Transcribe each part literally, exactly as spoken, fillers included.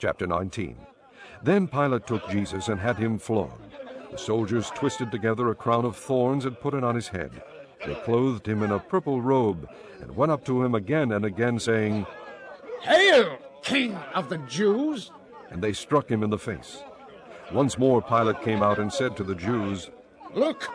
Chapter nineteen. Then Pilate took Jesus and had him flogged. The soldiers twisted together a crown of thorns and put it on his head. They clothed him in a purple robe and went up to him again and again, saying, "Hail, King of the Jews!" And they struck him in the face. Once more Pilate came out and said to the Jews, "Look,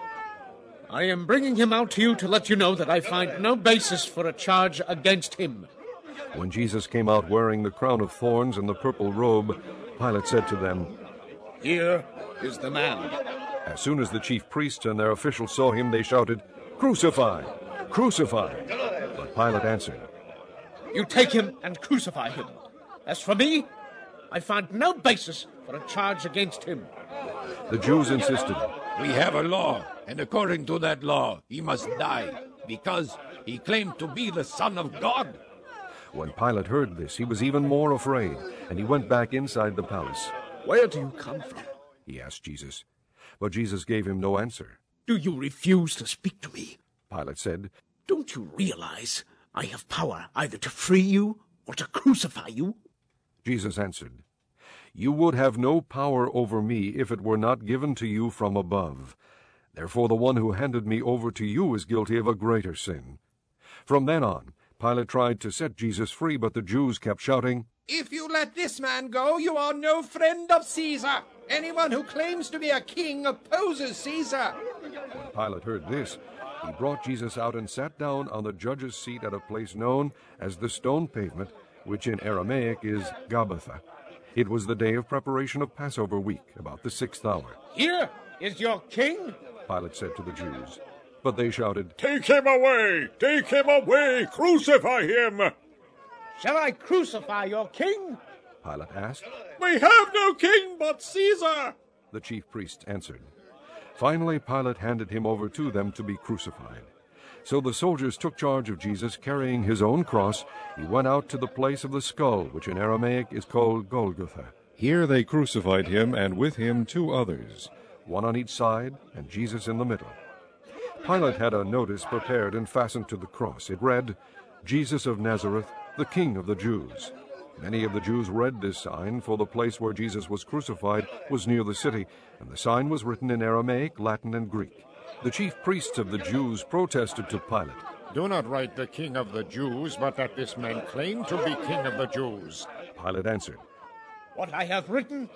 I am bringing him out to you to let you know that I find no basis for a charge against him." When Jesus came out wearing the crown of thorns and the purple robe, Pilate said to them, "Here is the man." As soon as the chief priests and their officials saw him, they shouted, "Crucify! Crucify!" But Pilate answered, "You take him and crucify him. As for me, I find no basis for a charge against him." The Jews insisted, "We have a law, and according to that law, he must die, because he claimed to be the Son of God." When Pilate heard this, he was even more afraid, and he went back inside the palace. "Where do you come from?" he asked Jesus. But Jesus gave him no answer. "Do you refuse to speak to me?" Pilate said, "Don't you realize I have power either to free you or to crucify you?" Jesus answered, "You would have no power over me if it were not given to you from above. Therefore the one who handed me over to you is guilty of a greater sin." From then on, Pilate tried to set Jesus free, but the Jews kept shouting, "If you let this man go, you are no friend of Caesar. Anyone who claims to be a king opposes Caesar." When Pilate heard this, he brought Jesus out and sat down on the judge's seat at a place known as the Stone Pavement, which in Aramaic is Gabbatha. It was the day of preparation of Passover week, about the sixth hour. "Here is your king," Pilate said to the Jews. But they shouted, "Take him away! Take him away! Crucify him!" "Shall I crucify your king?" Pilate asked. "We have no king but Caesar," the chief priests answered. Finally, Pilate handed him over to them to be crucified. So the soldiers took charge of Jesus, carrying his own cross. He went out to the place of the skull, which in Aramaic is called Golgotha. Here they crucified him, and with him two others, one on each side, and Jesus in the middle. Pilate had a notice prepared and fastened to the cross. It read, "Jesus of Nazareth, the King of the Jews." Many of the Jews read this sign, for the place where Jesus was crucified was near the city, and the sign was written in Aramaic, Latin, and Greek. The chief priests of the Jews protested to Pilate, "Do not write the King of the Jews, but that this man claimed to be King of the Jews." Pilate answered, "What I have written,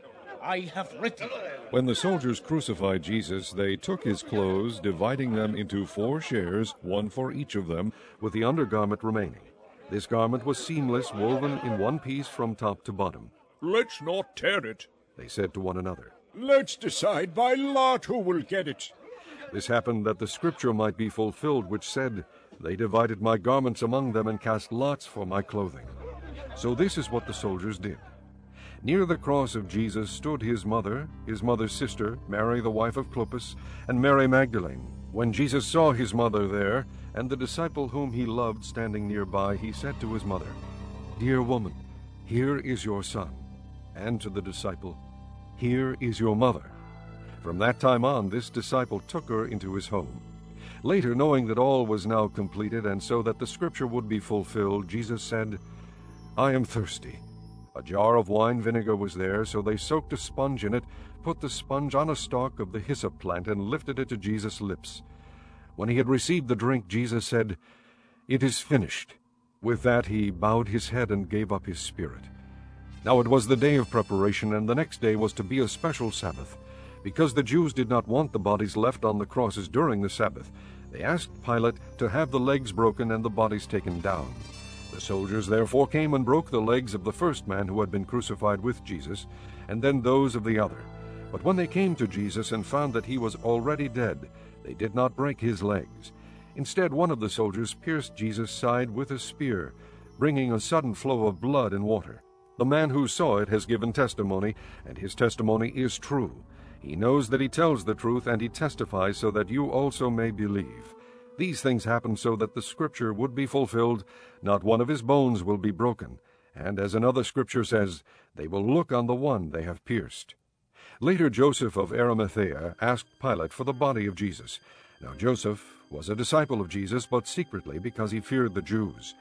I have written." When the soldiers crucified Jesus, they took his clothes, dividing them into four shares, one for each of them, with the undergarment remaining. This garment was seamless, woven in one piece from top to bottom. "Let's not tear it," they said to one another. "Let's decide by lot who will get it." This happened that the scripture might be fulfilled, which said, "They divided my garments among them and cast lots for my clothing." So this is what the soldiers did. Near the cross of Jesus stood his mother, his mother's sister, Mary the wife of Clopas, and Mary Magdalene. When Jesus saw his mother there, and the disciple whom he loved standing nearby, he said to his mother, "Dear woman, here is your son." And to the disciple, "Here is your mother." From that time on, this disciple took her into his home. Later, knowing that all was now completed, and so that the scripture would be fulfilled, Jesus said, "I am thirsty." A jar of wine vinegar was there, so they soaked a sponge in it, put the sponge on a stalk of the hyssop plant, and lifted it to Jesus' lips. When he had received the drink, Jesus said, "It is finished." With that he bowed his head and gave up his spirit. Now it was the day of preparation, and the next day was to be a special Sabbath. Because the Jews did not want the bodies left on the crosses during the Sabbath, they asked Pilate to have the legs broken and the bodies taken down. The soldiers therefore came and broke the legs of the first man who had been crucified with Jesus, and then those of the other. But when they came to Jesus and found that he was already dead, they did not break his legs. Instead, one of the soldiers pierced Jesus' side with a spear, bringing a sudden flow of blood and water. The man who saw it has given testimony, and his testimony is true. He knows that he tells the truth, and he testifies so that you also may believe. These things happened so that the scripture would be fulfilled, "Not one of his bones will be broken." And as another scripture says, "They will look on the one they have pierced." Later Joseph of Arimathea asked Pilate for the body of Jesus. Now Joseph was a disciple of Jesus, but secretly, because he feared the Jews.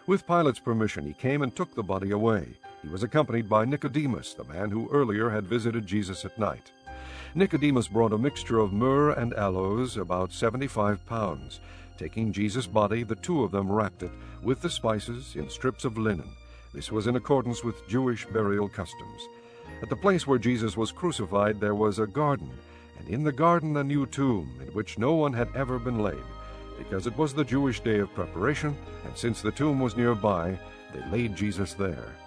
With Pilate's permission, he came and took the body away. He was accompanied by Nicodemus, the man who earlier had visited Jesus at night. Nicodemus brought a mixture of myrrh and aloes, about seventy-five pounds. Taking Jesus' body, the two of them wrapped it, with the spices, in strips of linen. This was in accordance with Jewish burial customs. At the place where Jesus was crucified there was a garden, and in the garden a new tomb, in which no one had ever been laid. Because it was the Jewish day of preparation, and since the tomb was nearby, they laid Jesus there.